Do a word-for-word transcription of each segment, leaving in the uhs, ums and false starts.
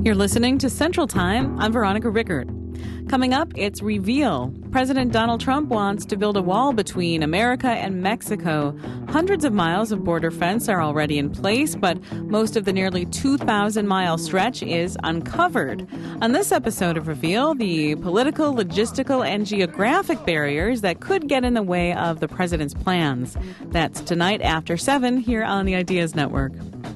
You're listening to Central Time. I'm Veronica Rickert. Coming up, it's Reveal. President Donald Trump wants to build a wall between America and Mexico. Hundreds of miles of border fence are already in place, but most of the nearly two thousand mile stretch is uncovered. On this episode of Reveal, the political, logistical, and geographic barriers that could get in the way of the president's plans. That's tonight after seven here on the Ideas Network.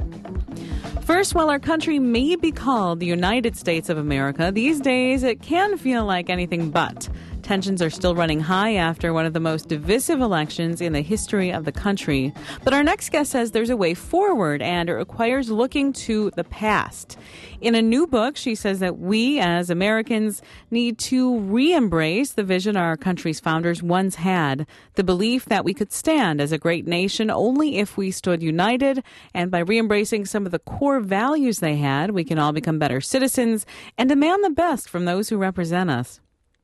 First, while our country may be called the United States of America, these days it can feel like anything but. Tensions are still running high after one of the most divisive elections in the history of the country. But our next guest says there's a way forward, and it requires looking to the past. In a new book, she says that we, as Americans, need to re-embrace the vision our country's founders once had, the belief that we could stand as a great nation only if we stood united, and by re-embracing some of the core values they had, we can all become better citizens and demand the best from those who represent us.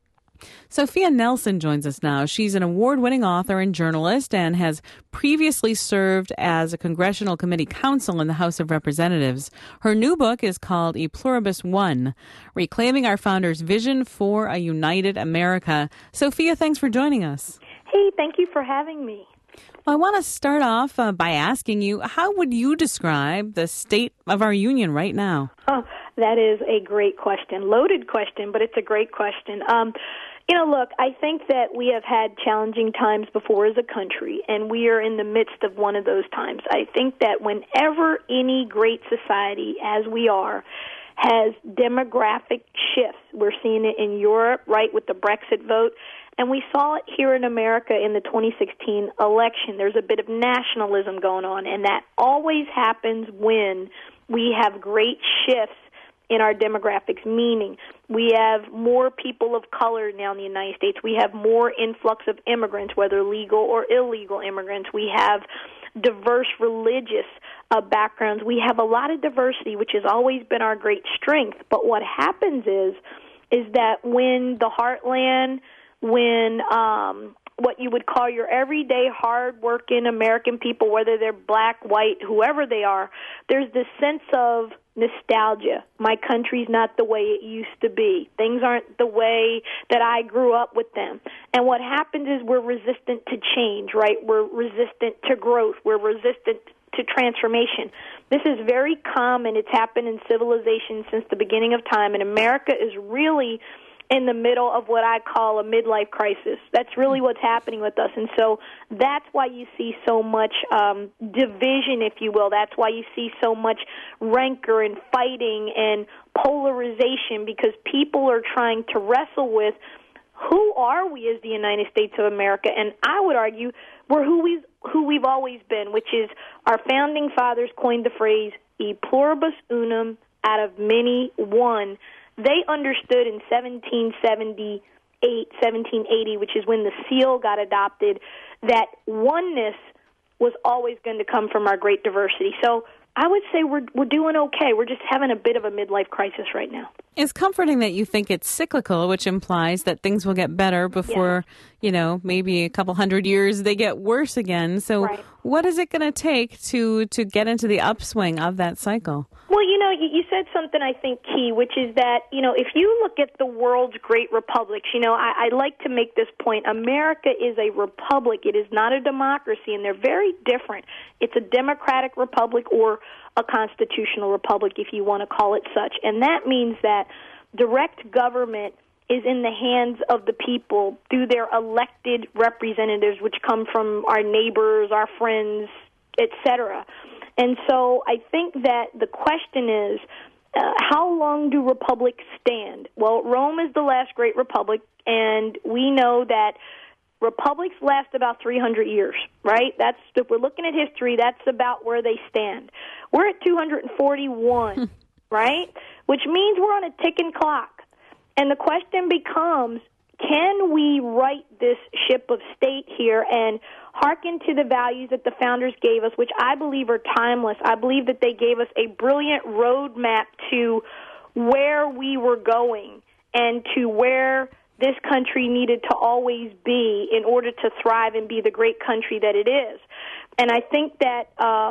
Sophia Nelson joins us now. She's an award-winning author and journalist and has previously served as a congressional committee counsel in the House of Representatives. Her new book is called E Pluribus One, Reclaiming Our Founders' Vision for a United America. Sophia, thanks for joining us. Hey, thank you for having me. Well, I want to start off uh, by asking you, how would you describe the state of our union right now? Oh, that is a great question. Loaded question, but it's a great question. Um, you know, look, I think that we have had challenging times before as a country, and we are in the midst of one of those times. I think that whenever any great society, as we are, has demographic shifts, we're seeing it in Europe, right, with the Brexit vote, and we saw it here in America in the twenty sixteen election. There's a bit of nationalism going on, and that always happens when we have great shifts in our demographics, meaning we have more people of color now in the United States. We have more influx of immigrants, whether legal or illegal immigrants. We have diverse religious uh, backgrounds. We have a lot of diversity, which has always been our great strength. But what happens is, is that when the heartland, when um, what you would call your everyday hard-working American people, whether they're black, white, whoever they are, there's this sense of nostalgia. My country's not the way it used to be. Things aren't the way that I grew up with them. And what happens is we're resistant to change, right? We're resistant to growth. We're resistant to transformation. This is very common. It's happened in civilization since the beginning of time, and America is really in the middle of what I call a midlife crisis. That's really what's happening with us. And so that's why you see so much um, division, if you will. That's why you see so much rancor and fighting and polarization, because people are trying to wrestle with who are we as the United States of America. And I would argue we're who we've, who we've always been, which is our founding fathers coined the phrase e pluribus unum, out of many one. They understood in seventeen seventy-eight, seventeen eighty, which is when the seal got adopted, that oneness was always going to come from our great diversity. So I would say we're we're doing okay. We're just having a bit of a midlife crisis right now. It's comforting that you think it's cyclical, which implies that things will get better before, yeah. you know, maybe a couple hundred years they get worse again. So right. What is it going to take to, to get into the upswing of that cycle? Well, you know, you, you said something I think key, which is that, you know, if you look at the world's great republics, you know, I, I like to make this point. America is a republic. It is not a democracy, and they're very different. It's a democratic republic or a constitutional republic, if you want to call it such. And that means that direct government is in the hands of the people through their elected representatives, which come from our neighbors, our friends, et cetera. And so I think that the question is, uh, how long do republics stand? Well, Rome is the last great republic, and we know that republics last about three hundred years, right? That's, if we're looking at history, that's about where they stand. We're at two hundred forty-one, right? Which means we're on a ticking clock. And the question becomes, can we right this ship of state here and hearken to the values that the founders gave us, which I believe are timeless? I believe that they gave us a brilliant roadmap to where we were going and to where this country needed to always be in order to thrive and be the great country that it is. And I think that um,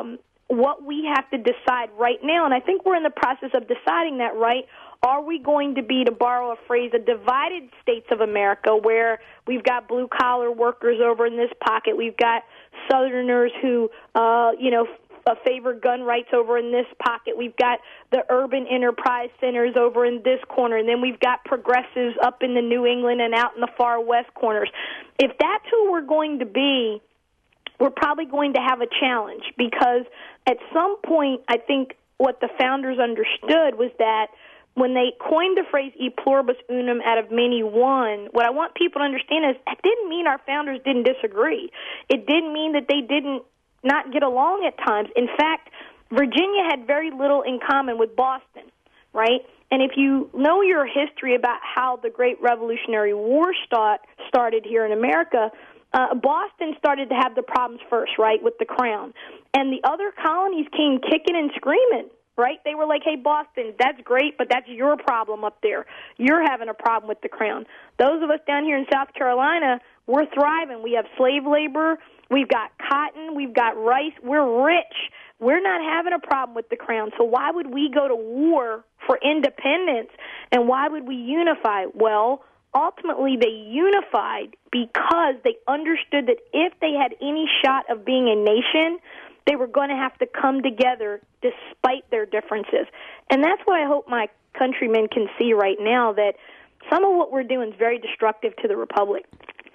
what we have to decide right now, and I think we're in the process of deciding that, right? Are we going to be, to borrow a phrase, a divided states of America where we've got blue-collar workers over in this pocket, we've got Southerners who, uh, you know, f- favor gun rights over in this pocket, we've got the urban enterprise centers over in this corner, and then we've got progressives up in the New England and out in the far west corners. If that's who we're going to be, we're probably going to have a challenge, because at some point, I think what the founders understood was that when they coined the phrase e pluribus unum, out of many one, what I want people to understand is it didn't mean our founders didn't disagree. It didn't mean that they didn't not get along at times. In fact, Virginia had very little in common with Boston, right? And if you know your history about how the Great Revolutionary War start, started here in America, uh, Boston started to have the problems first, right, with the crown. And the other colonies came kicking and screaming, right? They were like, hey, Boston, that's great, but that's your problem up there. You're having a problem with the crown. Those of us down here in South Carolina, we're thriving. We have slave labor. We've got cotton. We've got rice. We're rich. We're not having a problem with the crown. So why would we go to war for independence, and why would we unify? Well, ultimately they unified because they understood that if they had any shot of being a nation, they were going to have to come together despite their differences. And that's what I hope my countrymen can see right now, that some of what we're doing is very destructive to the Republic.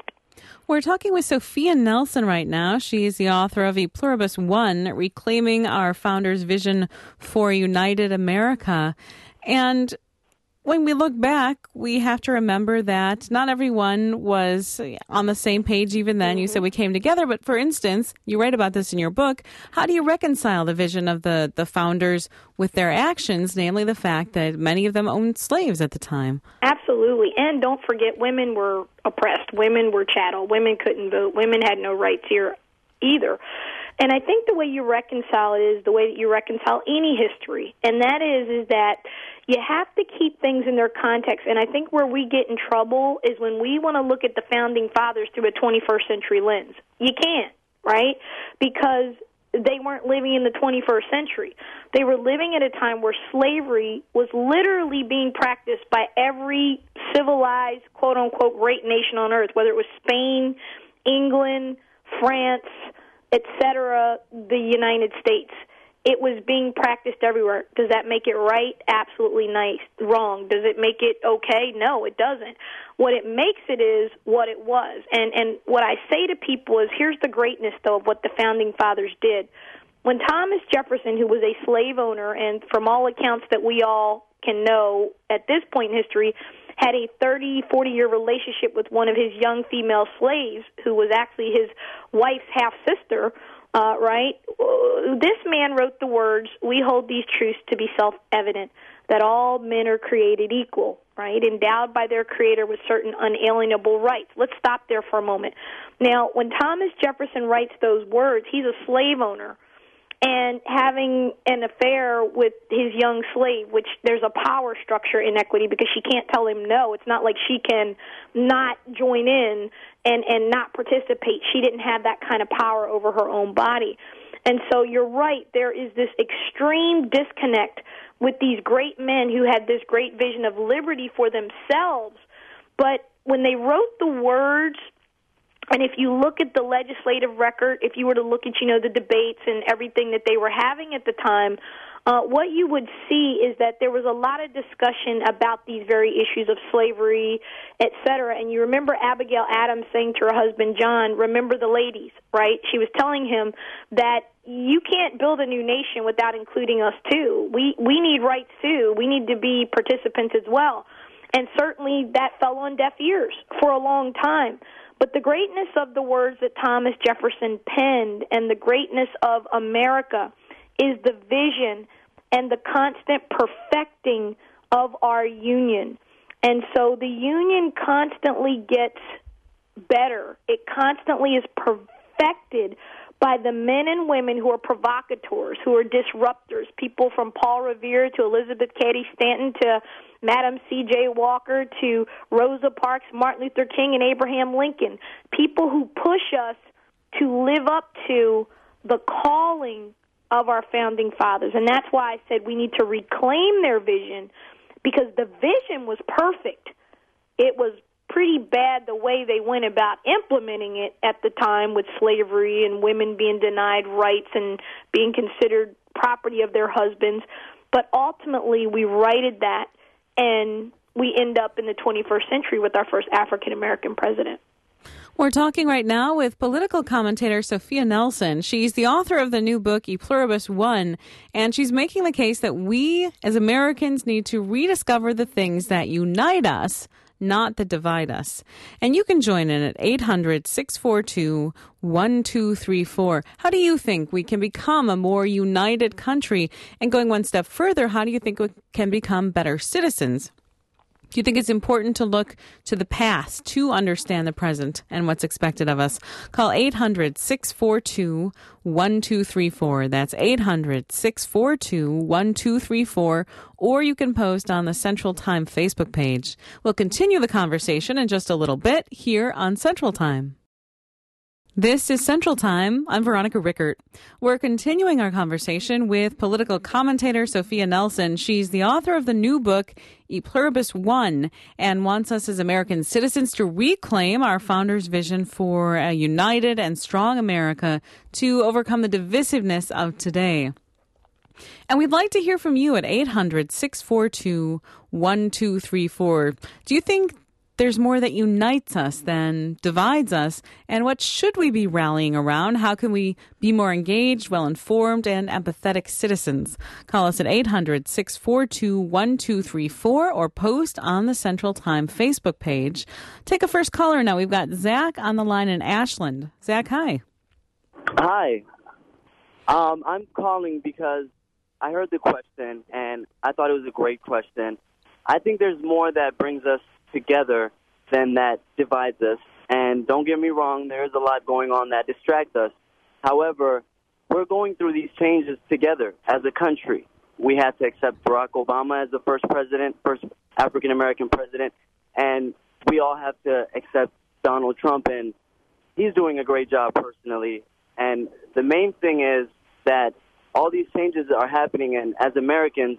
We're talking with Sophia Nelson right now. She is the author of E Pluribus One, Reclaiming Our Founders' Vision for a United America. And when we look back, we have to remember that not everyone was on the same page even then. Mm-hmm. You said we came together, but for instance, you write about this in your book. How do you reconcile the vision of the, the founders with their actions, namely the fact that many of them owned slaves at the time? Absolutely. And don't forget, women were oppressed. Women were chattel. Women couldn't vote. Women had no rights here either. And I think the way you reconcile it is the way that you reconcile any history, and that is is that you have to keep things in their context. And I think where we get in trouble is when we want to look at the Founding Fathers through a twenty-first century lens. You can't, right? Because they weren't living in the twenty-first century. They were living at a time where slavery was literally being practiced by every civilized, quote-unquote, great nation on earth, whether it was Spain, England, France, et cetera, the United States. It was being practiced everywhere. Does that make it right? Absolutely nice. Wrong. Does it make it okay? No, it doesn't. What it makes it is what it was. And and what I say to people is, here's the greatness, though, of what the Founding Fathers did. When Thomas Jefferson, who was a slave owner, and from all accounts that we all can know at this point in history, had a thirty, forty-year relationship with one of his young female slaves, who was actually his wife's half-sister, uh, right? This man wrote the words, "We hold these truths to be self-evident, that all men are created equal," right? Endowed by their Creator with certain unalienable rights. Let's stop there for a moment. Now, when Thomas Jefferson writes those words, he's a slave owner, and having an affair with his young slave, which there's a power structure inequity because she can't tell him no. It's not like she can not join in and, and not participate. She didn't have that kind of power over her own body. And so you're right, there is this extreme disconnect with these great men who had this great vision of liberty for themselves. But when they wrote the words, and if you look at the legislative record, if you were to look at, you know, the debates and everything that they were having at the time, uh, what you would see is that there was a lot of discussion about these very issues of slavery, et cetera. And you remember Abigail Adams saying to her husband, John, remember the ladies, right? She was telling him that you can't build a new nation without including us, too. We, we need rights, too. We need to be participants as well. And certainly that fell on deaf ears for a long time. But the greatness of the words that Thomas Jefferson penned and the greatness of America is the vision and the constant perfecting of our union. And so the union constantly gets better. It constantly is perfected by the men and women who are provocateurs, who are disruptors, people from Paul Revere to Elizabeth Cady Stanton to Madam C J Walker to Rosa Parks, Martin Luther King, and Abraham Lincoln, people who push us to live up to the calling of our founding fathers. And that's why I said we need to reclaim their vision, because the vision was perfect. It was pretty bad the way they went about implementing it at the time, with slavery and women being denied rights and being considered property of their husbands. But ultimately, we righted that, and we end up in the twenty-first century with our first African-American president. We're talking right now with political commentator Sophia Nelson. She's the author of the new book, E Pluribus One, and she's making the case that we as Americans need to rediscover the things that unite us, not that divide us. And you can join in at eight hundred, six four two, one two three four. How do you think we can become a more united country? And going one step further, how do you think we can become better citizens? Do you think it's important to look to the past to understand the present and what's expected of us? Call eight hundred, six four two, one two three four. That's eight hundred, six four two, one two three four. Or you can post on the Central Time Facebook page. We'll continue the conversation in just a little bit here on Central Time. This is Central Time. I'm Veronica Rickert. We're continuing our conversation with political commentator Sophia Nelson. She's the author of the new book, E Pluribus One, and wants us as American citizens to reclaim our founders' vision for a united and strong America to overcome the divisiveness of today. And we'd like to hear from you at eight hundred, six four two, one two three four. Do you think there's more that unites us than divides us? And what should we be rallying around? How can we be more engaged, well-informed, and empathetic citizens? Call us at eight hundred, six four two, one two three four or post on the Central Time Facebook page. Take a first caller now. We've got Zach on the line in Ashland. Zach, hi. Hi. Um, I'm calling because I heard the question, and I thought it was a great question. I think there's more that brings us together than that divides us. And don't get me wrong, there's a lot going on that distracts us. However, we're going through these changes together as a country. We had to accept Barack Obama as the first president, first African-American president, and we all have to accept Donald Trump, and he's doing a great job personally. And the main thing is that all these changes are happening, and as Americans,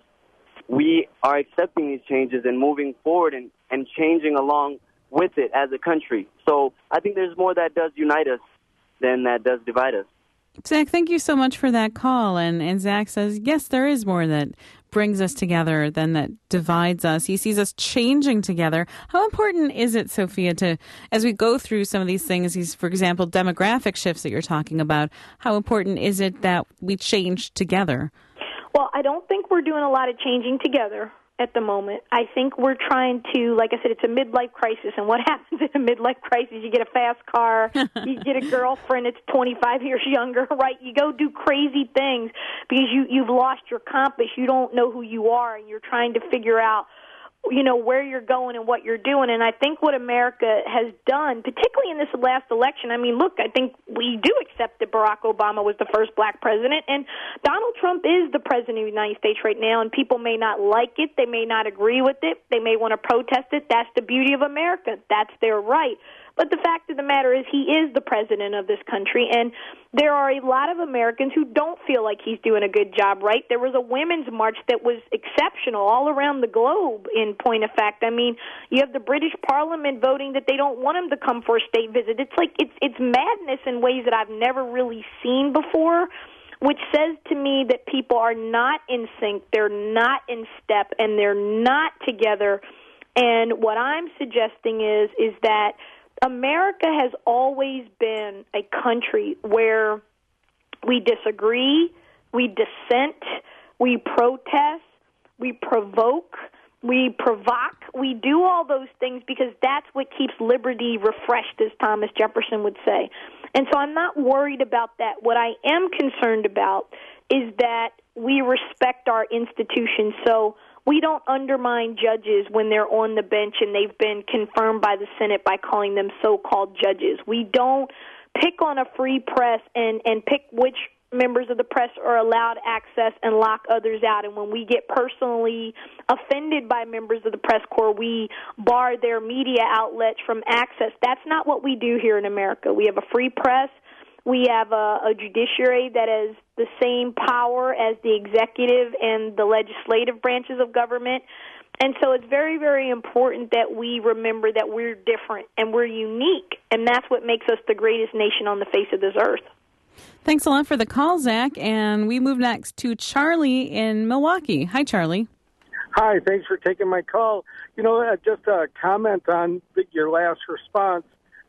we are accepting these changes and moving forward and, and changing along with it as a country. So I think there's more that does unite us than that does divide us. Zach, thank you so much for that call. And, and Zach says, yes, there is more that brings us together than that divides us. He sees us changing together. How important is it, Sophia, to, as we go through some of these things, these, for example, demographic shifts that you're talking about, how important is it that we change together? Well, I don't think we're doing a lot of changing together at the moment. I think we're trying to, like I said, it's a midlife crisis. And what happens in a midlife crisis? You get a fast car, you get a girlfriend that's twenty-five years younger, right? You go do crazy things because you, you've lost your compass. You don't know who you are, and you're trying to figure out, you know, where you're going and what you're doing. And I think what America has done, particularly in this last election, I mean, look, I think we do accept that Barack Obama was the first black president, and Donald Trump is the president of the United States right now, and people may not like it. They may not agree with it. They may want to protest it. That's the beauty of America. That's their right. But the fact of the matter is he is the president of this country, and there are a lot of Americans who don't feel like he's doing a good job, right? There was a women's march that was exceptional all around the globe, in point of fact. I mean, you have the British Parliament voting that they don't want him to come for a state visit. It's like it's it's madness in ways that I've never really seen before, which says to me that people are not in sync, they're not in step, and they're not together. And what I'm suggesting is is that America has always been a country where we disagree, we dissent, we protest, we provoke, we provoke. We do all those things because that's what keeps liberty refreshed, as Thomas Jefferson would say. And so I'm not worried about that. What I am concerned about is that we respect our institutions. So we don't undermine judges when they're on the bench and they've been confirmed by the Senate by calling them so-called judges. We don't pick on a free press and, and pick which members of the press are allowed access and lock others out. And when we get personally offended by members of the press corps, we bar their media outlets from access. That's not what we do here in America. We have a free press. We have a, a judiciary that has the same power as the executive and the legislative branches of government. And so it's very, very important that we remember that we're different and we're unique, and that's what makes us the greatest nation on the face of this earth. Thanks a lot for the call, Zach. And we move next to Charlie in Milwaukee. Hi, Charlie. Hi, thanks for taking my call. You know, uh, just a comment on the, your last response.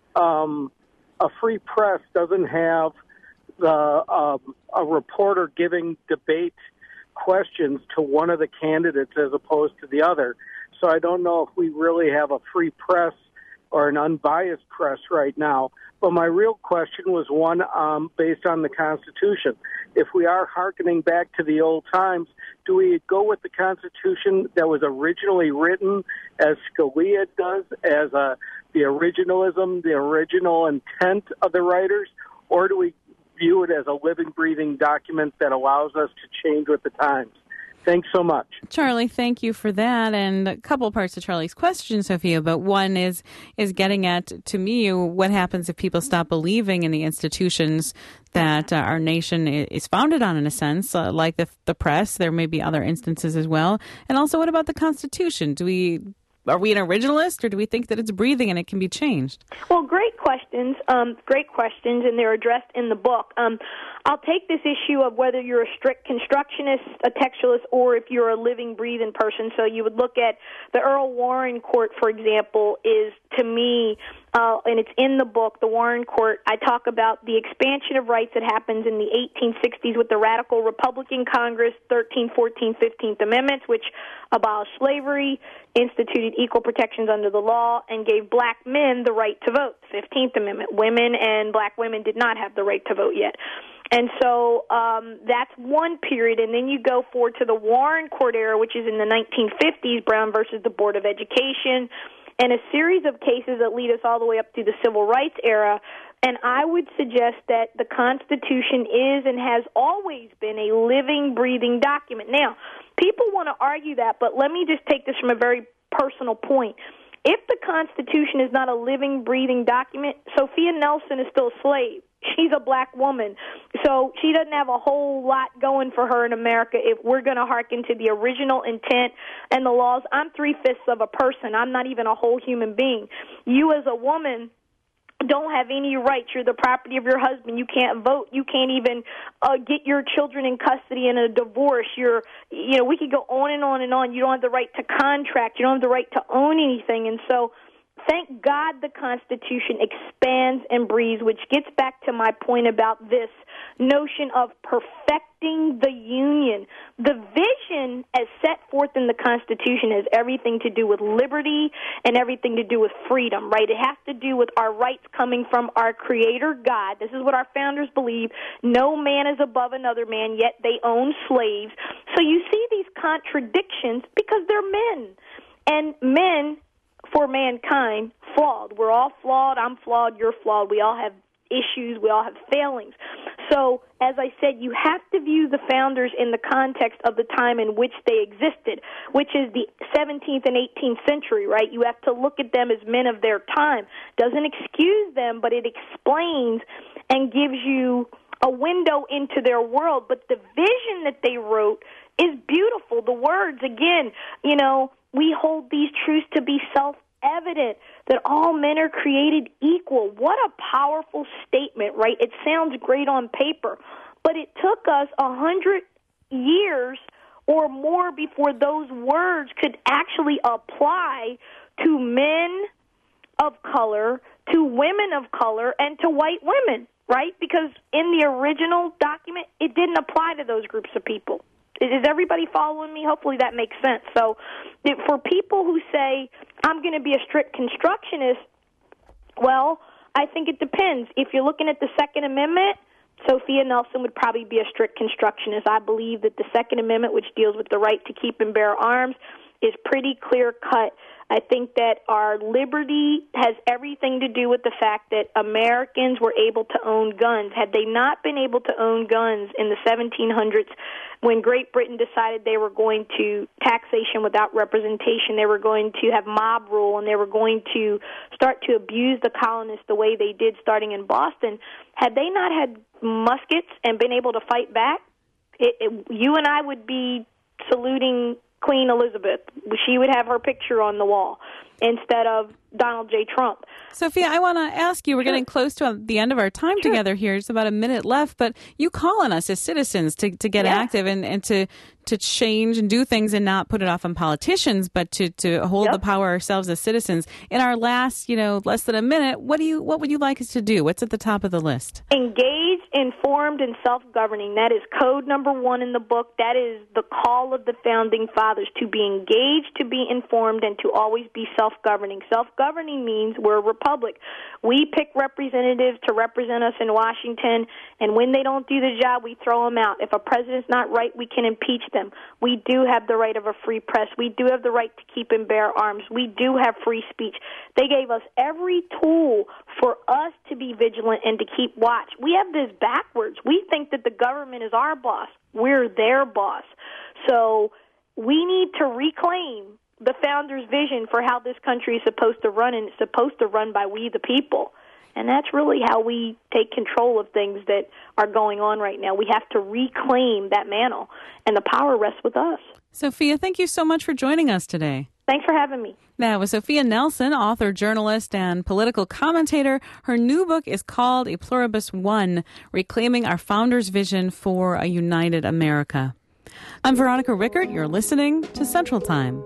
Um, a free press doesn't have the, um, a reporter giving debate questions to one of the candidates as opposed to the other. So I don't know if we really have a free press or an unbiased press right now. But my real question was one um, based on the Constitution. If we are hearkening back to the old times, do we go with the Constitution that was originally written as Scalia does, as a, the originalism, the original intent of the writers, or do we view it as a living, breathing document that allows us to change with the times? Thanks so much. Charlie, thank you for that. And a couple parts of Charlie's question, Sophia, but one is is getting at, to me, what happens if people stop believing in the institutions that uh, our nation is founded on, in a sense, uh, like the, the press. There may be other instances as well. And also, what about the Constitution? Do we... Are we an originalist, or do we think that it's breathing and it can be changed? Well, great questions. Um, great questions, and they're addressed in the book. Um, I'll take this issue of whether you're a strict constructionist, a textualist, or if you're a living, breathing person. So you would look at the Earl Warren Court, for example, is, to me, uh, and it's in the book, the Warren Court. I talk about the expansion of rights that happens in the eighteen sixties with the Radical Republican Congress, thirteenth, fourteenth, fifteenth Amendments, which abolished slavery, instituted equal protections under the law, and gave black men the right to vote. fifteenth Amendment. Women and black women did not have the right to vote yet. And so um, that's one period. And then you go forward to the Warren Court era, which is in the nineteen fifties, Brown versus the Board of Education, and a series of cases that lead us all the way up to the Civil Rights era. And I would suggest that the Constitution is and has always been a living, breathing document. Now, people want to argue that, but let me just take this from a very personal point. If the Constitution is not a living, breathing document, Sophia Nelson is still a slave. She's a black woman. So she doesn't have a whole lot going for her in America if we're going to hearken to the original intent and the laws. I'm three-fifths of a person. I'm not even a whole human being. You as a woman don't have any rights. You're the property of your husband. You can't vote. You can't even uh, get your children in custody in a divorce. You're, you know, we could go on and on and on. You don't have the right to contract. You don't have the right to own anything. And so thank God the Constitution expands and breathes, which gets back to my point about this notion of perfecting the union. The vision as set forth in the Constitution has everything to do with liberty and everything to do with freedom, right? It has to do with our rights coming from our Creator God. This is what our founders believe. No man is above another man, yet they own slaves. So you see these contradictions because they're men. And men, for mankind, flawed. We're all flawed. I'm flawed. You're flawed. We all have issues. We all have failings. So, as I said, you have to view the founders in the context of the time in which they existed, which is the seventeenth and eighteenth century, right? You have to look at them as men of their time. Doesn't excuse them, but it explains and gives you a window into their world. But the vision that they wrote is beautiful. The words, again, you know, we hold these truths to be self-evident, that all men are created equal. What a powerful statement, right? It sounds great on paper, but it took us a hundred years or more before those words could actually apply to men of color, to women of color, and to white women, right? Because in the original document, it didn't apply to those groups of people. Is everybody following me? Hopefully that makes sense. So for people who say, I'm going to be a strict constructionist, well, I think it depends. If you're looking at the Second Amendment, Sophia Nelson would probably be a strict constructionist. I believe that the Second Amendment, which deals with the right to keep and bear arms, is pretty clear cut. I think that our liberty has everything to do with the fact that Americans were able to own guns. Had they not been able to own guns in the seventeen hundreds, when Great Britain decided they were going to taxation without representation, they were going to have mob rule, and they were going to start to abuse the colonists the way they did starting in Boston, had they not had muskets and been able to fight back, it, it, you and I would be saluting Queen Elizabeth. She would have her picture on the wall instead of Donald J. Trump. Sophia, I want to ask you, we're sure. getting close to the end of our time sure. together here. It's about a minute left, but you call on us as citizens to, to get yeah. active and, and to to change and do things and not put it off on politicians, but to, to hold yep. the power ourselves as citizens. In our last, you know, less than a minute, what do you what would you like us to do? What's at the top of the list? Engaged, informed, and self-governing. That is code number one in the book. That is the call of the Founding Fathers, to be engaged, to be informed, and to always be self-governing. Self-governing means we're a republic. We pick representatives to represent us in Washington, and when they don't do the job, we throw them out. If a president's not right, we can impeach them. We do have the right of a free press. We do have the right to keep and bear arms. We do have free speech. They gave us every tool for us to be vigilant and to keep watch. We have this backwards. We think that the government is our boss. We're their boss. So we need to reclaim the founders' vision for how this country is supposed to run, and it's supposed to run by we the people. And that's really how we take control of things that are going on right now. We have to reclaim that mantle, and the power rests with us. Sophia, thank you so much for joining us today. Thanks for having me. That was Sophia Nelson, author, journalist, and political commentator. Her new book is called E Pluribus One, Reclaiming Our Founders' Vision for a United America. I'm Veronica Rickert. You're listening to Central Time.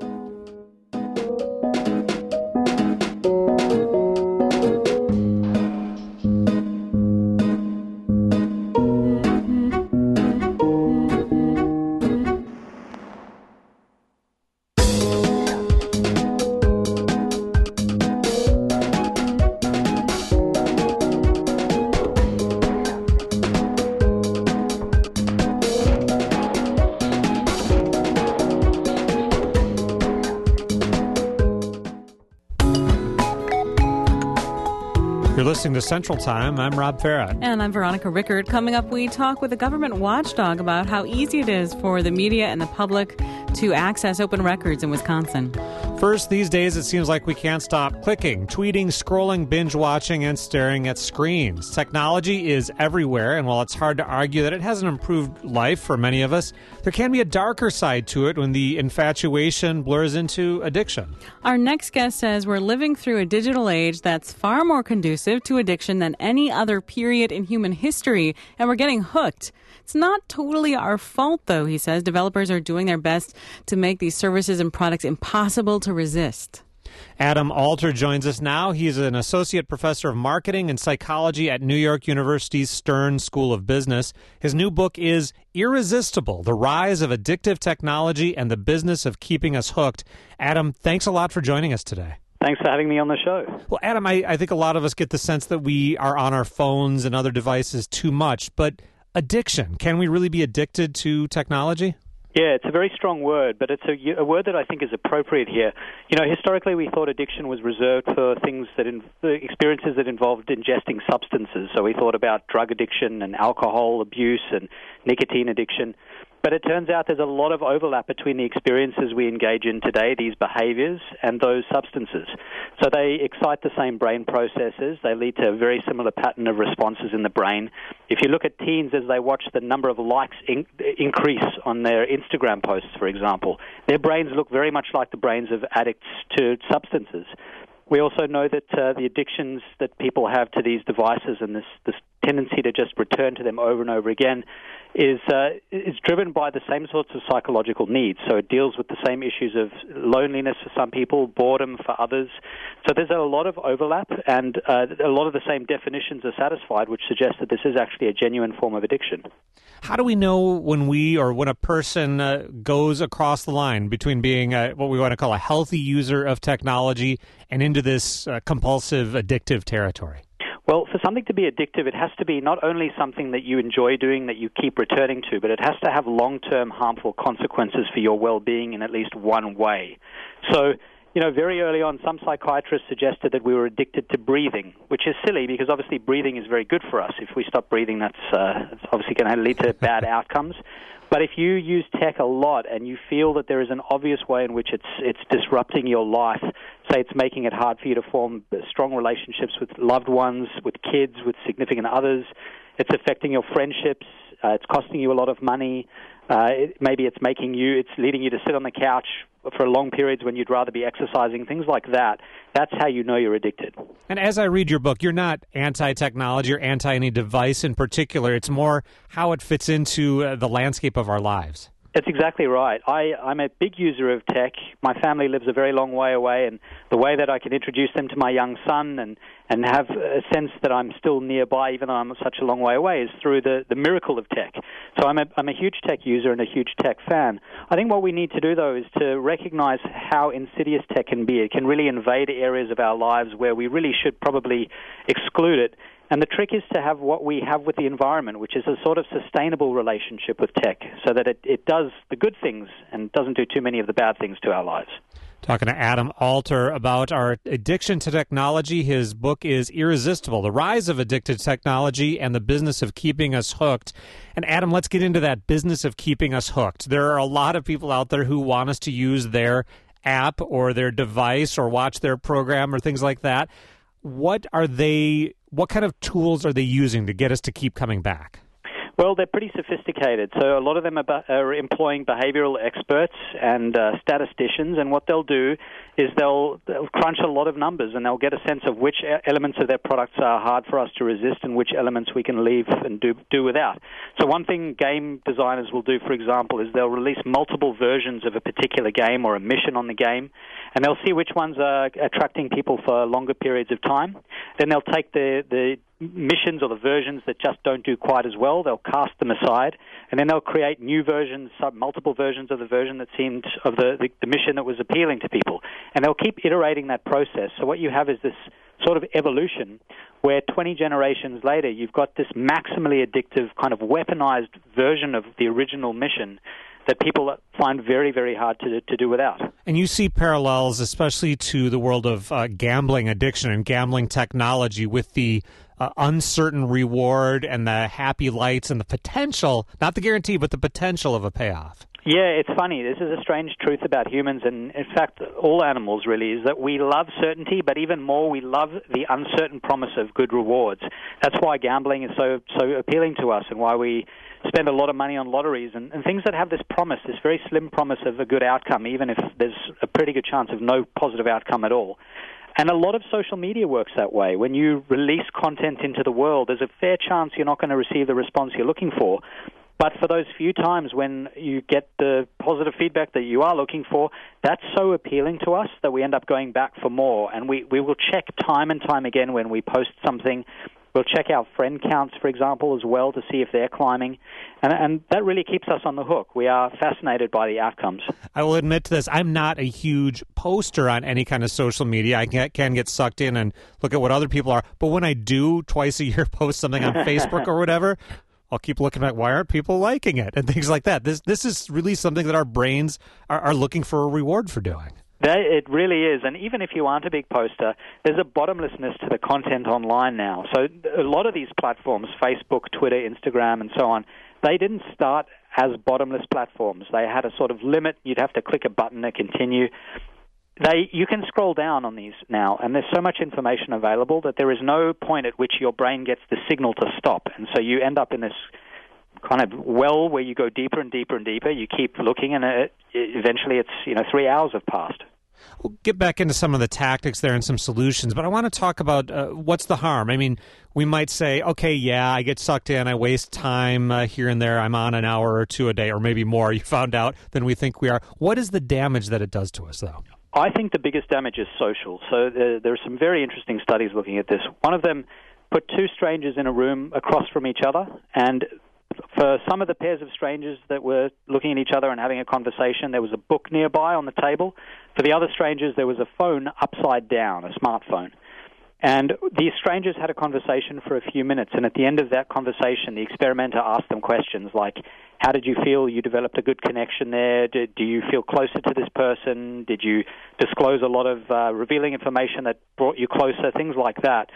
You're listening to Central Time. I'm Rob Farah. And I'm Veronica Rickert. Coming up, we talk with a government watchdog about how easy it is for the media and the public to access open records in Wisconsin. First, these days it seems like we can't stop clicking, tweeting, scrolling, binge-watching, and staring at screens. Technology is everywhere, and while it's hard to argue that it hasn't improved life for many of us, there can be a darker side to it when the infatuation blurs into addiction. Our next guest says we're living through a digital age that's far more conducive to addiction than any other period in human history, and we're getting hooked. It's not totally our fault, though, he says. Developers are doing their best to make these services and products impossible to resist. Adam Alter joins us now. He's an associate professor of marketing and psychology at New York University's Stern School of Business. His new book is Irresistible, The Rise of Addictive Technology and the Business of Keeping Us Hooked. Adam, thanks a lot for joining us today. Thanks for having me on the show. Well, Adam, I, I think a lot of us get the sense that we are on our phones and other devices too much, but addiction, can we really be addicted to technology? Yeah, it's a very strong word, but it's a, a word that I think is appropriate here. You know, historically we thought addiction was reserved for things that, in, experiences that involved ingesting substances. So we thought about drug addiction and alcohol abuse and nicotine addiction. But it turns out there's a lot of overlap between the experiences we engage in today, these behaviors, and those substances. So they excite the same brain processes. They lead to a very similar pattern of responses in the brain. If you look at teens as they watch the number of likes in- increase on their Instagram posts, for example, their brains look very much like the brains of addicts to substances. We also know that uh, the addictions that people have to these devices and this, this tendency to just return to them over and over again is uh, is driven by the same sorts of psychological needs. So it deals with the same issues of loneliness for some people, boredom for others. So there's a lot of overlap, and uh, a lot of the same definitions are satisfied, which suggests that this is actually a genuine form of addiction. How do we know when we or when a person uh, goes across the line between being a, what we want to call a healthy user of technology and into this uh, compulsive, addictive territory? Well, for something to be addictive, it has to be not only something that you enjoy doing, that you keep returning to, but it has to have long-term harmful consequences for your well-being in at least one way. So, you know, very early on, some psychiatrists suggested that we were addicted to breathing, which is silly because obviously breathing is very good for us. If we stop breathing, that's, uh, that's obviously going to lead to bad outcomes. But if you use tech a lot and you feel that there is an obvious way in which it's it's disrupting your life, say it's making it hard for you to form strong relationships with loved ones, with kids, with significant others, it's affecting your friendships, uh, it's costing you a lot of money, uh, it, maybe it's making you, it's leading you to sit on the couch for long periods when you'd rather be exercising, things like that, that's how you know you're addicted. And as I read your book, you're not anti-technology or anti any device in particular. It's more how it fits into uh, the landscape of our lives. That's exactly right. I, I'm a big user of tech. My family lives a very long way away, and the way that I can introduce them to my young son and, and have a sense that I'm still nearby, even though I'm such a long way away, is through the, the miracle of tech. So I'm a, I'm a huge tech user and a huge tech fan. I think what we need to do, though, is to recognize how insidious tech can be. It can really invade areas of our lives where we really should probably exclude it. And the trick is to have what we have with the environment, which is a sort of sustainable relationship with tech, so that it, it does the good things and doesn't do too many of the bad things to our lives. Talking to Adam Alter about our addiction to technology. His book is Irresistible, The Rise of Addicted Technology and the Business of Keeping Us Hooked. And Adam, let's get into that business of keeping us hooked. There are a lot of people out there who want us to use their app or their device or watch their program or things like that. What are they, what kind of tools are they using to get us to keep coming back? Well, they're pretty sophisticated. So a lot of them are, are employing behavioral experts and uh, statisticians, and what they'll do is they'll, they'll crunch a lot of numbers, and they'll get a sense of which elements of their products are hard for us to resist and which elements we can leave and do, do without. So one thing game designers will do, for example, is they'll release multiple versions of a particular game or a mission on the game, and they'll see which ones are attracting people for longer periods of time. Then they'll take the, the missions or the versions that just don't do quite as well, they'll cast them aside, and then they'll create new versions, multiple versions of the version that seemed, of the, the, the mission that was appealing to people. And they'll keep iterating that process. So what you have is this sort of evolution where twenty generations later you've got this maximally addictive kind of weaponized version of the original mission that people find very, very hard to to do without. And you see parallels, especially to the world of uh, gambling addiction and gambling technology, with the uh, uncertain reward and the happy lights and the potential, not the guarantee, but the potential of a payoff. Yeah, it's funny. This is a strange truth about humans, and in fact, all animals really, is that we love certainty, but even more, we love the uncertain promise of good rewards. That's why gambling is so so appealing to us, and why we spend a lot of money on lotteries and, and things that have this promise, this very slim promise of a good outcome, even if there's a pretty good chance of no positive outcome at all. And a lot of social media works that way. When you release content into the world, there's a fair chance you're not going to receive the response you're looking for. But for those few times when you get the positive feedback that you are looking for, that's so appealing to us that we end up going back for more. And we, we will check time and time again when we post something. We'll check our friend counts, for example, as well to see if they're climbing. And, and that really keeps us on the hook. We are fascinated by the outcomes. I will admit to this. I'm not a huge poster on any kind of social media. I can, can get sucked in and look at what other people are. But when I do twice a year post something on Facebook or whatever, I'll keep looking at why aren't people liking it and things like that. This this is really something that our brains are, are looking for a reward for doing. That, it really is. And even if you aren't a big poster, there's a bottomlessness to the content online now. So a lot of these platforms, Facebook, Twitter, Instagram, and so on, they didn't start as bottomless platforms. They had a sort of limit. You'd have to click a button to continue. They, you can scroll down on these now, and there's so much information available that there is no point at which your brain gets the signal to stop. And so you end up in this kind of well where you go deeper and deeper and deeper. You keep looking, and it, eventually it's, you know, three hours have passed. We'll get back into some of the tactics there and some solutions, but I want to talk about uh, what's the harm. I mean, we might say, okay, yeah, I get sucked in, I waste time uh, here and there, I'm on an hour or two a day, or maybe more, you found out, than we think we are. What is the damage that it does to us, though? I think the biggest damage is social. So there, there are some very interesting studies looking at this. One of them put two strangers in a room across from each other, and for some of the pairs of strangers that were looking at each other and having a conversation, there was a book nearby on the table. For the other strangers, there was a phone upside down, a smartphone. And these strangers had a conversation for a few minutes, and at the end of that conversation, the experimenter asked them questions like, how did you feel? You developed a good connection there? Did, do you feel closer to this person? Did you disclose a lot of uh, revealing information that brought you closer? Things like that.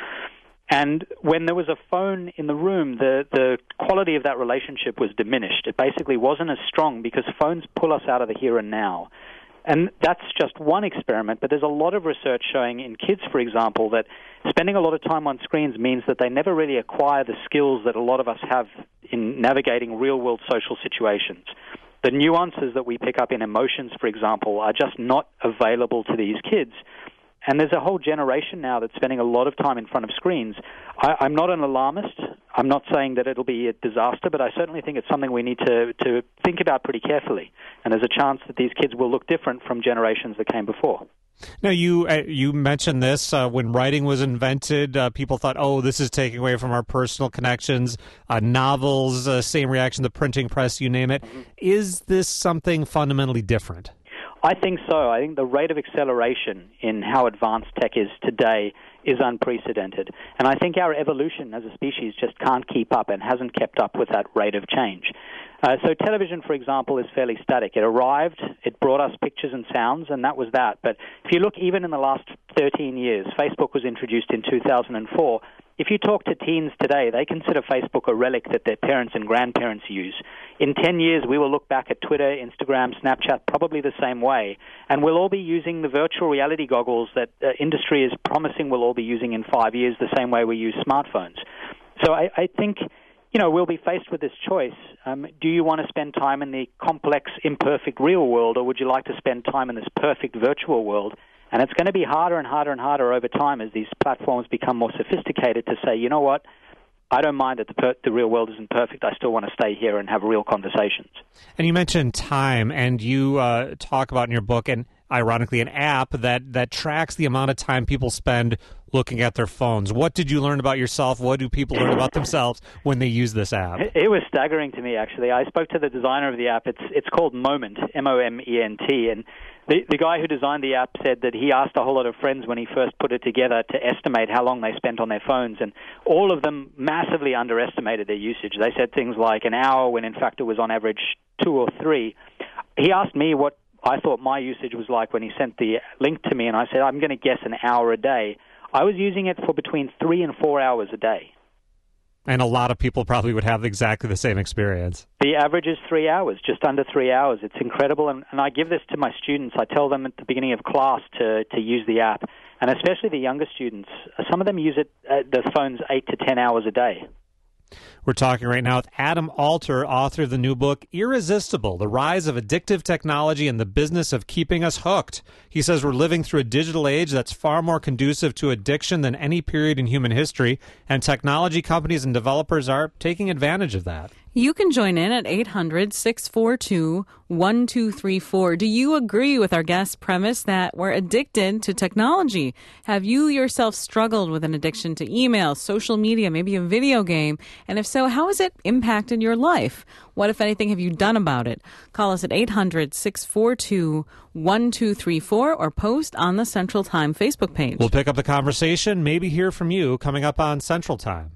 And when there was a phone in the room, the, the quality of that relationship was diminished. It basically wasn't as strong because phones pull us out of the here and now. And that's just one experiment, but there's a lot of research showing in kids, for example, that spending a lot of time on screens means that they never really acquire the skills that a lot of us have in navigating real-world social situations. The nuances that we pick up in emotions, for example, are just not available to these kids. And there's a whole generation now that's spending a lot of time in front of screens. I, I'm not an alarmist. I'm not saying that it'll be a disaster, but I certainly think it's something we need to, to think about pretty carefully. And there's a chance that these kids will look different from generations that came before. Now, you uh, you mentioned this uh, when writing was invented. Uh, people thought, oh, this is taking away from our personal connections. Uh, novels, uh, same reaction, the printing press, you name it. Mm-hmm. Is this something fundamentally different? I think so. I think the rate of acceleration in how advanced tech is today is unprecedented. And I think our evolution as a species just can't keep up and hasn't kept up with that rate of change. Uh, so television, for example, is fairly static. It arrived, it brought us pictures and sounds, and that was that. But if you look even in the last thirteen years, Facebook was introduced in two thousand four. If you talk to teens today, they consider Facebook a relic that their parents and grandparents use. In ten years, we will look back at Twitter, Instagram, Snapchat probably the same way, and we'll all be using the virtual reality goggles that uh, industry is promising we'll all be using in five years the same way we use smartphones. So I, I think, you know, we'll be faced with this choice. Um, do you want to spend time in the complex, imperfect real world, or would you like to spend time in this perfect virtual world? And it's going to be harder and harder and harder over time as these platforms become more sophisticated to say, you know what, I don't mind that the, per- the real world isn't perfect. I still want to stay here and have real conversations. And you mentioned time, and you uh, talk about in your book, and ironically, an app that, that tracks the amount of time people spend looking at their phones. What did you learn about yourself? What do people learn about themselves when they use this app? It was staggering to me, actually. I spoke to the designer of the app. It's it's called Moment, M O M E N T, and the, the guy who designed the app said that he asked a whole lot of friends when he first put it together to estimate how long they spent on their phones, and all of them massively underestimated their usage. They said things like an hour when, in fact, it was on average two or three. He asked me what I thought my usage was like when he sent the link to me, and I said, I'm going to guess an hour a day. I was using it for between three and four hours a day. And a lot of people probably would have exactly the same experience. The average is three hours, just under three hours. It's incredible, and, and I give this to my students. I tell them at the beginning of class to, to use the app, and especially the younger students. Some of them use it, uh, the phones, eight to ten hours a day. We're talking right now with Adam Alter, author of the new book, Irresistible, The Rise of Addictive Technology and the Business of Keeping Us Hooked. He says we're living through a digital age that's far more conducive to addiction than any period in human history, and technology companies and developers are taking advantage of that. You can join in at eight hundred, six four two, one two three four. Do you agree with our guest's premise that we're addicted to technology? Have you yourself struggled with an addiction to email, social media, maybe a video game? And if so, how has it impacted your life? What, if anything, have you done about it? Call us at eight hundred, six four two, one two three four or post on the Central Time Facebook page. We'll pick up the conversation, maybe hear from you coming up on Central Time.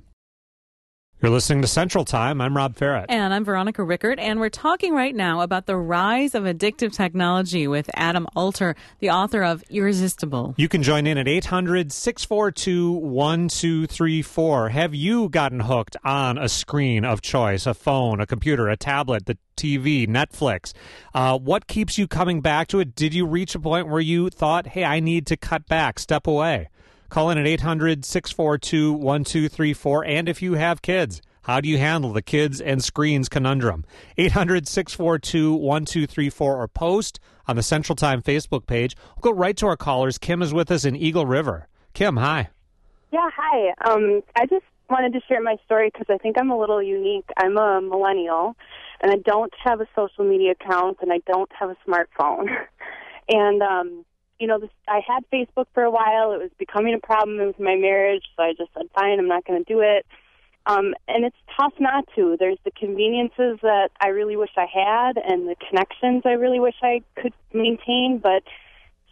You're listening to Central Time. I'm Rob Farrett. And I'm Veronica Rickert, and we're talking right now about the rise of addictive technology with Adam Alter, the author of Irresistible. You can join in at eight hundred, six four two, one two three four. Have you gotten hooked on a screen of choice, a phone, a computer, a tablet, the T V, Netflix? Uh, what keeps you coming back to it? Did you reach a point where you thought, hey, I need to cut back, step away? Call in at eight hundred, six four two, one two three four. And if you have kids, how do you handle the kids and screens conundrum? eight hundred, six four two, one two three four or post on the Central Time Facebook page. We'll go right to our callers. Kim is with us in Eagle River. Kim, hi. Yeah, hi. Um, I just wanted to share my story because I think I'm a little unique. I'm a millennial, and I don't have a social media account, and I don't have a smartphone. and, um, you know, this, I had Facebook for a while. It was becoming a problem with my marriage, so I just said, fine, I'm not going to do it. Um, and it's tough not to. There's the conveniences that I really wish I had and the connections I really wish I could maintain, but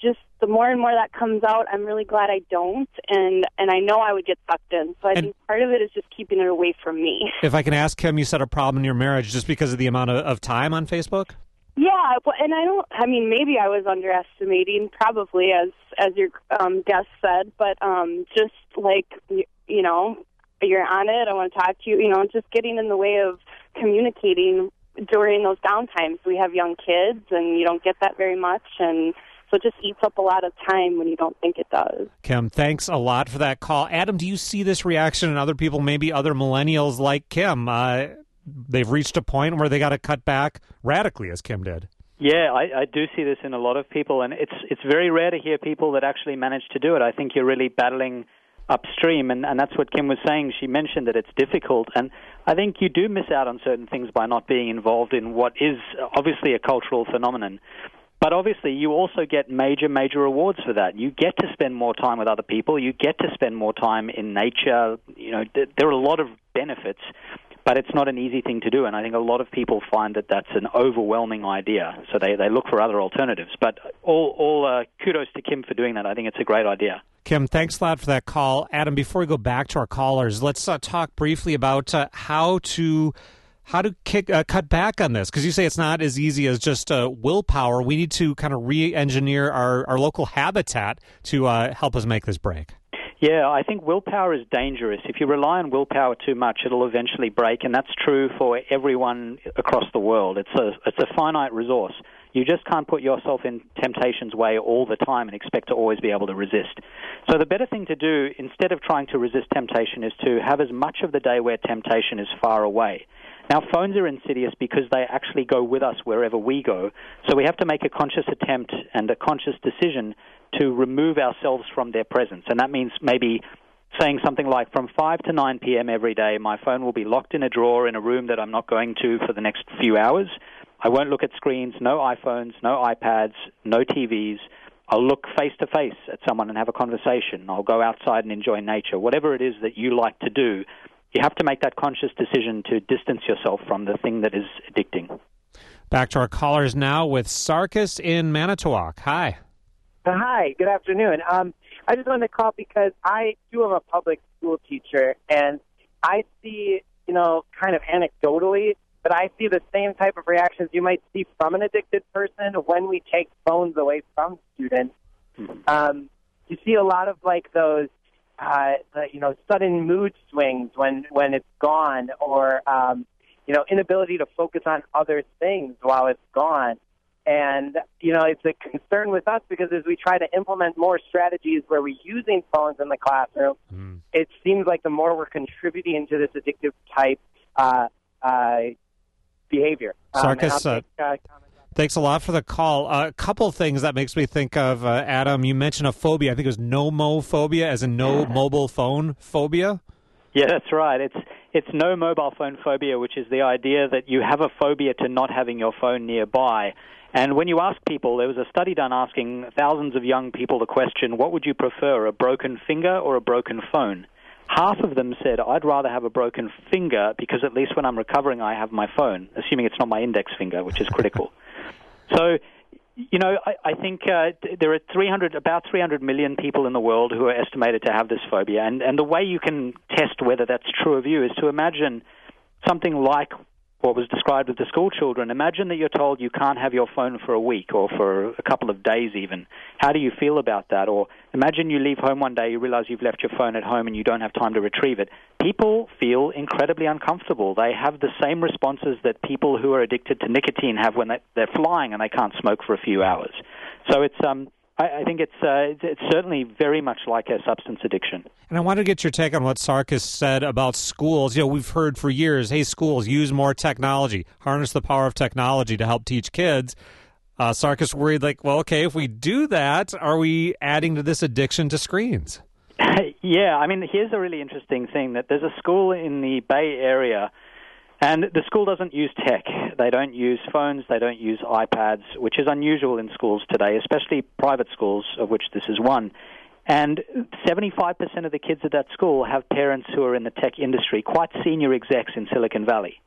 just the more and more that comes out, I'm really glad I don't, and, and I know I would get sucked in. So I and think part of it is just keeping it away from me. If I can ask, Kim, you said a problem in your marriage just because of the amount of, of time on Facebook? Yeah, and I don't, I mean, maybe I was underestimating, probably, as as your um, guest said, but um, just like, you, you know, you're on it, I want to talk to you, you know, just getting in the way of communicating during those downtimes. We have young kids, and you don't get that very much, and so it just eats up a lot of time when you don't think it does. Kim, thanks a lot for that call. Adam, do you see this reaction in other people, maybe other millennials like Kim? Uh, they've reached a point where they got to cut back radically, as Kim did. Yeah, I, I do see this in a lot of people, and it's it's very rare to hear people that actually manage to do it. I think you're really battling upstream, and, and that's what Kim was saying. She mentioned that it's difficult, and I think you do miss out on certain things by not being involved in what is obviously a cultural phenomenon. But obviously, you also get major, major rewards for that. You get to spend more time with other people. You get to spend more time in nature. You know, th- there are a lot of benefits, but it's not an easy thing to do. And I think a lot of people find that that's an overwhelming idea, so they, they look for other alternatives. But all, all uh, kudos to Kim for doing that. I think it's a great idea. Kim, thanks a lot for that call. Adam, before we go back to our callers, let's uh, talk briefly about uh, how to... How to kick, uh, cut back on this? Because you say it's not as easy as just uh, willpower. We need to kind of re-engineer our, our local habitat to uh, help us make this break. Yeah, I think willpower is dangerous. If you rely on willpower too much, it'll eventually break, and that's true for everyone across the world. It's a, it's a finite resource. You just can't put yourself in temptation's way all the time and expect to always be able to resist. So the better thing to do, instead of trying to resist temptation, is to have as much of the day where temptation is far away. Now, phones are insidious because they actually go with us wherever we go. So we have to make a conscious attempt and a conscious decision to remove ourselves from their presence. And that means maybe saying something like, from five to nine p.m. every day, my phone will be locked in a drawer in a room that I'm not going to for the next few hours. I won't look at screens, no iPhones, no iPads, no T Vs. I'll look face-to-face at someone and have a conversation. I'll go outside and enjoy nature. Whatever it is that you like to do, you have to make that conscious decision to distance yourself from the thing that is addicting. Back to our callers now with Sarkis in Manitowoc. Hi. Hi, good afternoon. Um, I just wanted to call because I, too, am a public school teacher, and I see, you know, kind of anecdotally, but I see the same type of reactions you might see from an addicted person when we take phones away from students. Mm-hmm. Um, you see a lot of, like, those Uh, you know, sudden mood swings when, when it's gone, or, um, you know, inability to focus on other things while it's gone. And, you know, it's a concern with us because as we try to implement more strategies where we're using phones in the classroom, mm. it seems like the more we're contributing to this addictive type uh, uh, behavior. Sarkis, um, uh, thanks a lot for the call. Uh, a couple of things that makes me think of, uh, Adam, you mentioned a phobia. I think it was nomophobia, as in no mobile phone phobia. Yeah, that's right. It's it's no mobile phone phobia, which is the idea that you have a phobia to not having your phone nearby. And when you ask people, there was a study done asking thousands of young people the question, what would you prefer, a broken finger or a broken phone? Half of them said, I'd rather have a broken finger because at least when I'm recovering, I have my phone, assuming it's not my index finger, which is critical. So, you know, I, I think uh, there are three hundred, about three hundred million people in the world who are estimated to have this phobia. And, and the way you can test whether that's true of you is to imagine something like what was described with the school children. Imagine that you're told you can't have your phone for a week or for a couple of days even. How do you feel about that? Or imagine you leave home one day, you realize you've left your phone at home and you don't have time to retrieve it. People feel incredibly uncomfortable. They have the same responses that people who are addicted to nicotine have when they, they're flying and they can't smoke for a few hours. So it's um, I, I think it's, uh, it's certainly very much like a substance addiction. And I want to get your take on what Sarkis said about schools. You know, we've heard for years, hey, schools, use more technology, harness the power of technology to help teach kids. Uh, Sarkis worried, like, well, okay, if we do that, are we adding to this addiction to screens? Yeah, I mean, here's a really interesting thing, that there's a school in the Bay Area, and the school doesn't use tech. They don't use phones. They don't use iPads, which is unusual in schools today, especially private schools, of which this is one. And seventy-five percent of the kids at that school have parents who are in the tech industry, quite senior execs in Silicon Valley.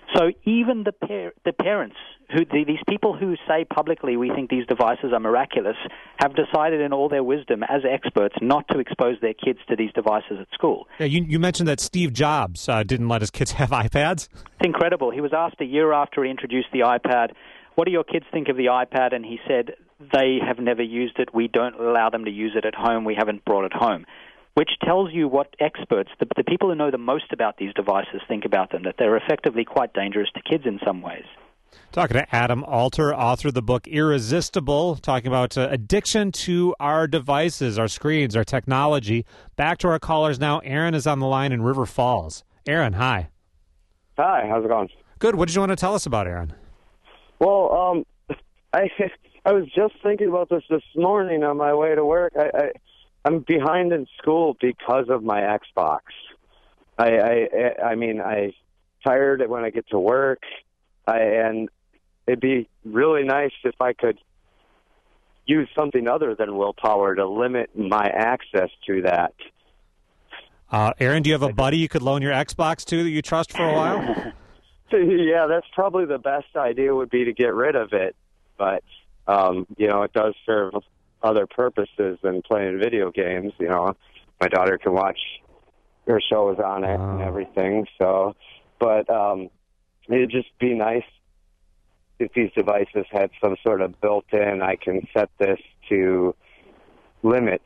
So even the par- the parents, who the, these people who say publicly we think these devices are miraculous, have decided in all their wisdom as experts not to expose their kids to these devices at school. Yeah, you, you mentioned that Steve Jobs uh, didn't let his kids have iPads. It's incredible. He was asked a year after he introduced the iPad, what do your kids think of the iPad? And he said, they have never used it. We don't allow them to use it at home. We haven't brought it home. Which tells you what experts, the, the people who know the most about these devices, think about them, that they're effectively quite dangerous to kids in some ways. Talking to Adam Alter, author of the book Irresistible, talking about uh, addiction to our devices, our screens, our technology. Back to our callers now. Aaron is on the line in River Falls. Aaron, hi. Hi, how's it going? Good. What did you want to tell us about, Aaron? Well, um, I I was just thinking about this this morning on my way to work. I, I I'm behind in school because of my Xbox. I I I mean I tired when I get to work. I, and it'd be really nice if I could use something other than willpower to limit my access to that. Uh, Aaron, do you have a buddy you could loan your Xbox to that you trust for a while? Yeah, that's probably the best idea would be to get rid of it. But, um, you know, it does serve other purposes than playing video games. You know, my daughter can watch her shows on it oh. and everything. So, but... um it'd just be nice if these devices had some sort of built-in, I can set this to limit,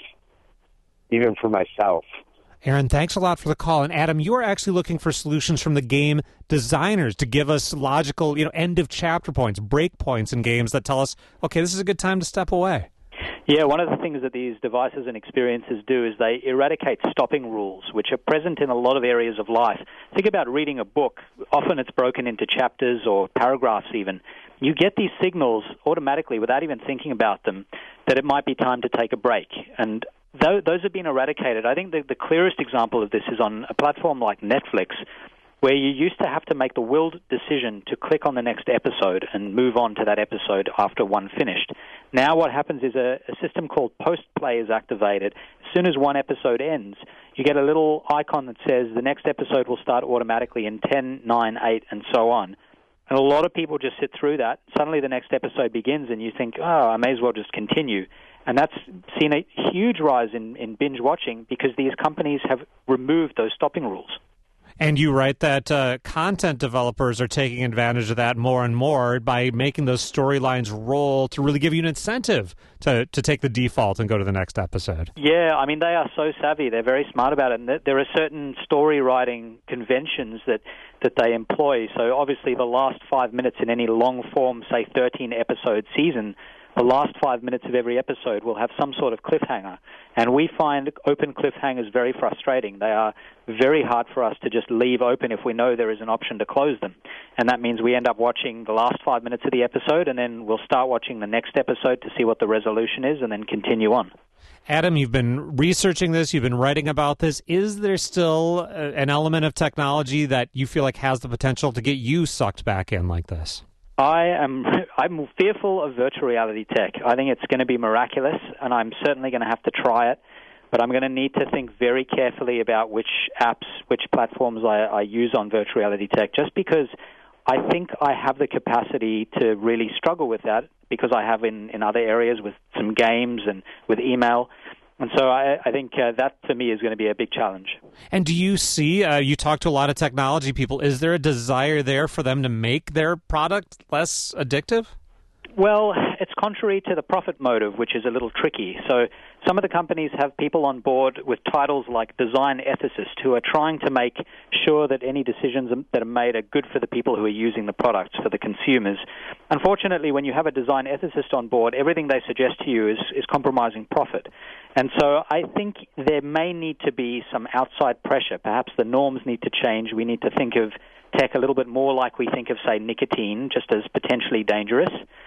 even for myself. Aaron, thanks a lot for the call. And Adam, you are actually looking for solutions from the game designers to give us logical, you know, end-of-chapter points, break points in games that tell us, okay, this is a good time to step away. Yeah, one of the things that these devices and experiences do is they eradicate stopping rules, which are present in a lot of areas of life. Think about reading a book. Often it's broken into chapters or paragraphs even. You get these signals automatically without even thinking about them that it might be time to take a break. And those have been eradicated. I think the, the clearest example of this is on a platform like Netflix, where you used to have to make the willed decision to click on the next episode and move on to that episode after one finished. Now what happens is a, a system called post-play is activated. As soon as one episode ends, you get a little icon that says the next episode will start automatically in ten, nine, eight, and so on. And a lot of people just sit through that. Suddenly the next episode begins, and you think, oh, I may as well just continue. And that's seen a huge rise in, in binge watching because these companies have removed those stopping rules. And you write that uh, content developers are taking advantage of that more and more by making those storylines roll to really give you an incentive to, to take the default and go to the next episode. Yeah, I mean, they are so savvy. They're very smart about it. And there are certain story writing conventions that, that they employ. So obviously the last five minutes in any long-form, say, thirteen-episode season, the last five minutes of every episode will have some sort of cliffhanger. And we find open cliffhangers very frustrating. They are very hard for us to just leave open if we know there is an option to close them. And that means we end up watching the last five minutes of the episode, and then we'll start watching the next episode to see what the resolution is, and then continue on. Adam, you've been researching this, you've been writing about this. Is there still an element of technology that you feel like has the potential to get you sucked back in like this? I am I'm fearful of virtual reality tech. I think it's going to be miraculous, and I'm certainly going to have to try it. But I'm going to need to think very carefully about which apps, which platforms I, I use on virtual reality tech, just because I think I have the capacity to really struggle with that, because I have in, in other areas with some games and with email. And so I, I think uh, that, to me, is going to be a big challenge. And do you see, uh, you talk to a lot of technology people, is there a desire there for them to make their product less addictive? Well, it's contrary to the profit motive, which is a little tricky. So some of the companies have people on board with titles like design ethicists who are trying to make sure that any decisions that are made are good for the people who are using the products, for the consumers. Unfortunately, when you have a design ethicist on board, everything they suggest to you is, is compromising profit. And so I think there may need to be some outside pressure. Perhaps the norms need to change. We need to think of tech a little bit more like we think of, say, nicotine, just as potentially dangerous.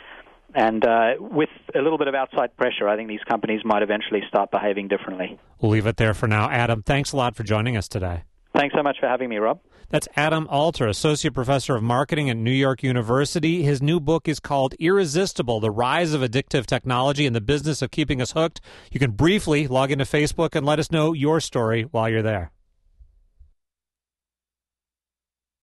And uh, with a little bit of outside pressure, I think these companies might eventually start behaving differently. We'll leave it there for now. Adam, thanks a lot for joining us today. Thanks so much for having me, Rob. That's Adam Alter, Associate Professor of Marketing at New York University. His new book is called Irresistible, The Rise of Addictive Technology and the Business of Keeping Us Hooked. You can briefly log into Facebook and let us know your story while you're there.